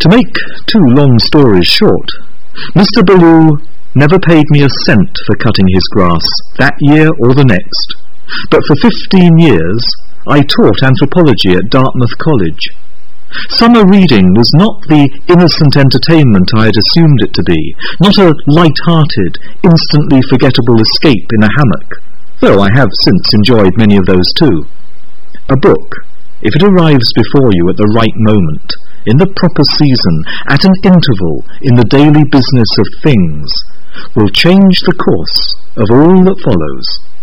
To make two long stories short, Mr. Ballou never paid me a cent for cutting his grass, that year or the next, but for 15 years I taught anthropology at Dartmouth College. Summer reading was not the innocent entertainment I had assumed it to be, not a light-hearted, instantly forgettable escape in a hammock, though I have since enjoyed many of those too. A book, if it arrives before you at the right moment, in the proper season, at an interval in the daily business of things, will change the course of all that follows.